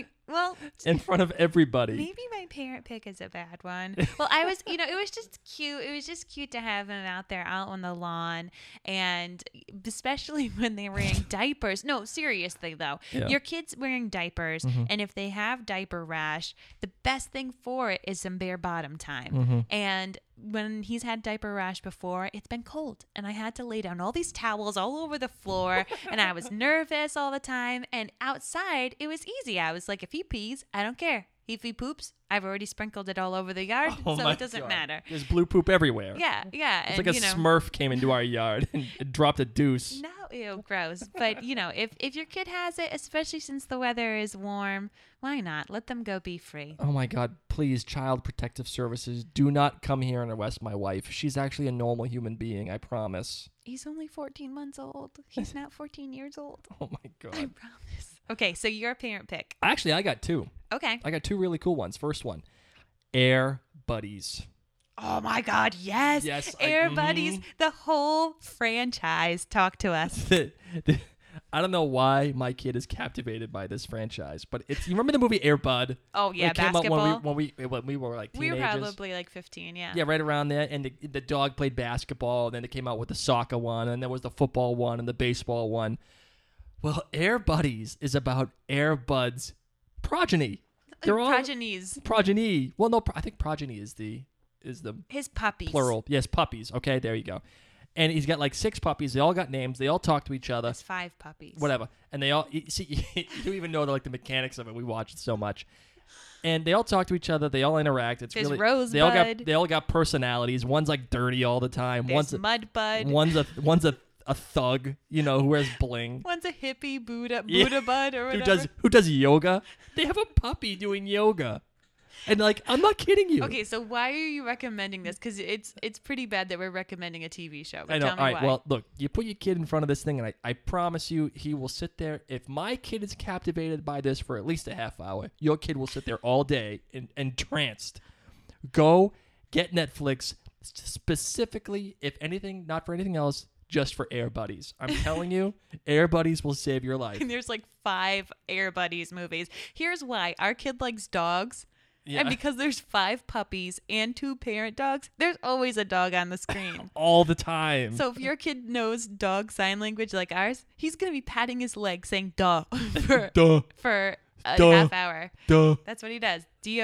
in front of everybody. Maybe my parent pick is a bad one. Well, it was just cute. It was just cute to have them out there out on the lawn, and especially when they're wearing diapers. No, seriously though, Yeah. your kid's wearing diapers, and if they have diaper rash, the best thing for it is some bare bottom time. And when he's had diaper rash before, it's been cold, and I had to lay down all these towels all over the floor, and I was nervous all the time. And outside, it was easy. I was like, if he pees, I don't care. If he poops, I've already sprinkled it all over the yard, Oh so my it doesn't God. matter. There's blue poop everywhere. Yeah. It's And, like a Smurf came into our yard and dropped a deuce. No, ew, gross. But, if your kid has it, especially since the weather is warm, why not? Let them go be free. Oh my God, please, Child Protective Services, do not come here and arrest my wife. She's actually a normal human being, I promise. He's only 14 months old. He's not 14 years old. Oh my I God. promise. Okay, so your parent pick. Actually, I got two. Okay. I got two really cool ones. First one, Air Buddies. Oh my God, yes. Yes, Air Buddies, the whole franchise. Talk to us. I don't know why my kid is captivated by this franchise, but you remember the movie Air Bud? Oh, yeah, It came basketball. out when we were like We teenagers. were probably like 15, yeah. Yeah, right around there. And the dog played basketball. And then it came out with the soccer one. And there was the football one and the baseball one. Well, Air Buddies is about Air Bud's progeny. They're all Progenies. progeny. Well, no, I think progeny is the His puppies. plural. Yes, puppies. Okay, there you go. And he's got like 6 puppies. They all got names. They all talk to each other. That's 5 puppies. Whatever. And they all see. You even know like the mechanics of it. We watch it so much. And they all talk to each other. They all interact. It's There's really Rosebud. they all got personalities. One's like dirty all the time. There's Mudbud. One's a thug, who wears bling. One's a hippie Buddha Yeah. Bud or whatever. Who does yoga? They have a puppy doing yoga. And I'm not kidding you. Okay, so why are you recommending this? Because it's pretty bad that we're recommending a TV show. But I know. tell me All right. why. Well, look, you put your kid in front of this thing, and I promise you, he will sit there. If my kid is captivated by this for at least a half hour, your kid will sit there all day entranced. Go get Netflix specifically, if anything, not for anything else, just for Air Buddies. I'm telling you, Air Buddies will save your life. And there's like 5 Air Buddies movies. Here's why. Our kid likes dogs. Yeah. And because there's 5 puppies and 2 parent dogs, there's always a dog on the screen. All the time. So if your kid knows dog sign language like ours, he's going to be patting his leg saying duh for, Duh. for a Duh. half hour. Duh. That's what he does.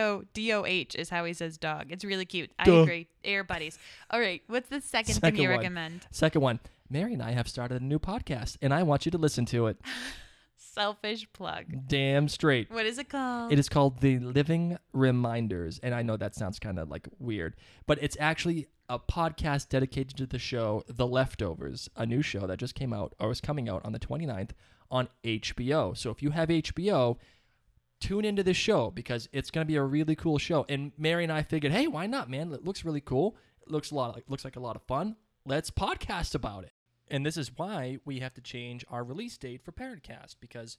D-O-H is how he says dog. It's really cute. I Duh. agree. Air Buddies. All right. What's the second thing you one. recommend? Second one. Mary and I have started a new podcast, and I want you to listen to it. Selfish plug. Damn straight. What is it called? It is called The Living Reminders. And I know that sounds kind of weird, but it's actually a podcast dedicated to the show The Leftovers, a new show that just came out or is coming out on the 29th on HBO. So if you have HBO, tune into this show because it's going to be a really cool show. And Mary and I figured, hey, why not, man? It looks really cool. It looks like a lot of fun. Let's podcast about it. And this is why we have to change our release date for Parentcast, because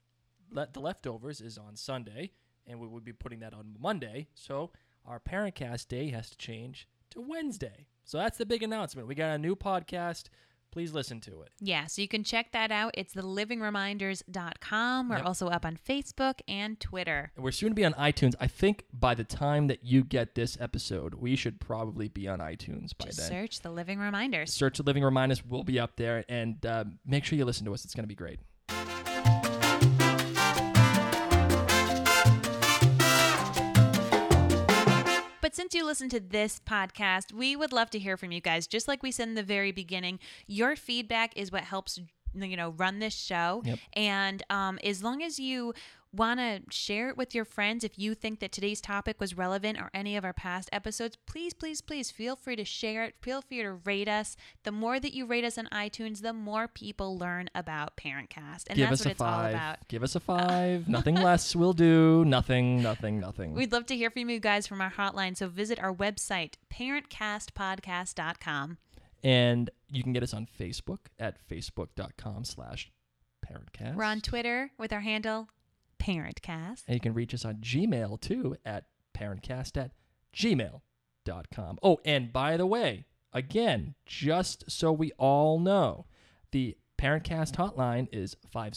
The Leftovers is on Sunday, and we would be putting that on Monday. So our Parentcast day has to change to Wednesday. So that's the big announcement. We got a new podcast. Please listen to it. Yeah, so you can check that out. It's thelivingreminders.com. We're Yep. also up on Facebook and Twitter. And we're soon to be on iTunes. I think by the time that you get this episode, we should probably be on iTunes by Just then. search The Living Reminders. Search The Living Reminders. We'll be up there. And make sure you listen to us. It's going to be great. But since you listen to this podcast, we would love to hear from you guys. Just like we said in the very beginning, your feedback is what helps run this show. Yep. And as long as you want to share it with your friends, if you think that today's topic was relevant or any of our past episodes, please feel free to share it. Feel free to rate us. The more that you rate us on iTunes, the more people learn about Parentcast. And Give that's us what a it's all 5. about. Give us a 5. Nothing less will do. Nothing. We'd love to hear from you guys from our hotline, so visit our website, parentcastpodcast.com. And you can get us on Facebook at facebook.com/parentcast. We're on Twitter with our handle, Parentcast. And you can reach us on Gmail, too, at parentcast@gmail.com. Oh, and by the way, again, just so we all know, the Parentcast hotline is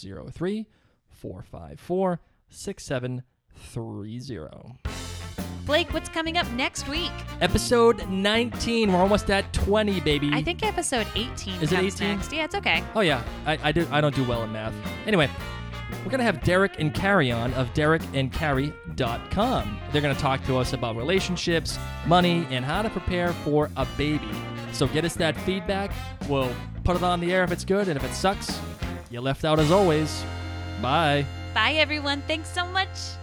503-454-6730. Blake, what's coming up next week? Episode 19. We're almost at 20, baby. I think episode 18 Is it comes 18? next. Yeah, it's okay. Oh, yeah. I don't do well in math. Anyway, we're going to have Derek and Carrie on of derekandcarrie.com. They're going to talk to us about relationships, money, and how to prepare for a baby. So get us that feedback. We'll put it on the air if it's good, and if it sucks, you left out as always. Bye. Bye, everyone. Thanks so much.